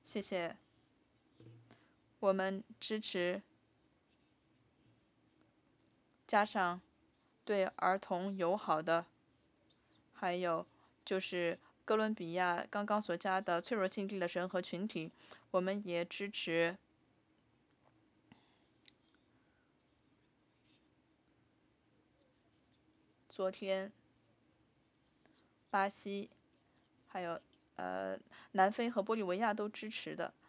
谢谢。我们支持加上对儿童友好的，还有就是哥伦比亚刚刚所加的脆弱境地的人和群体，我们也支持昨天巴西，还有南非和玻利维亚都支持的。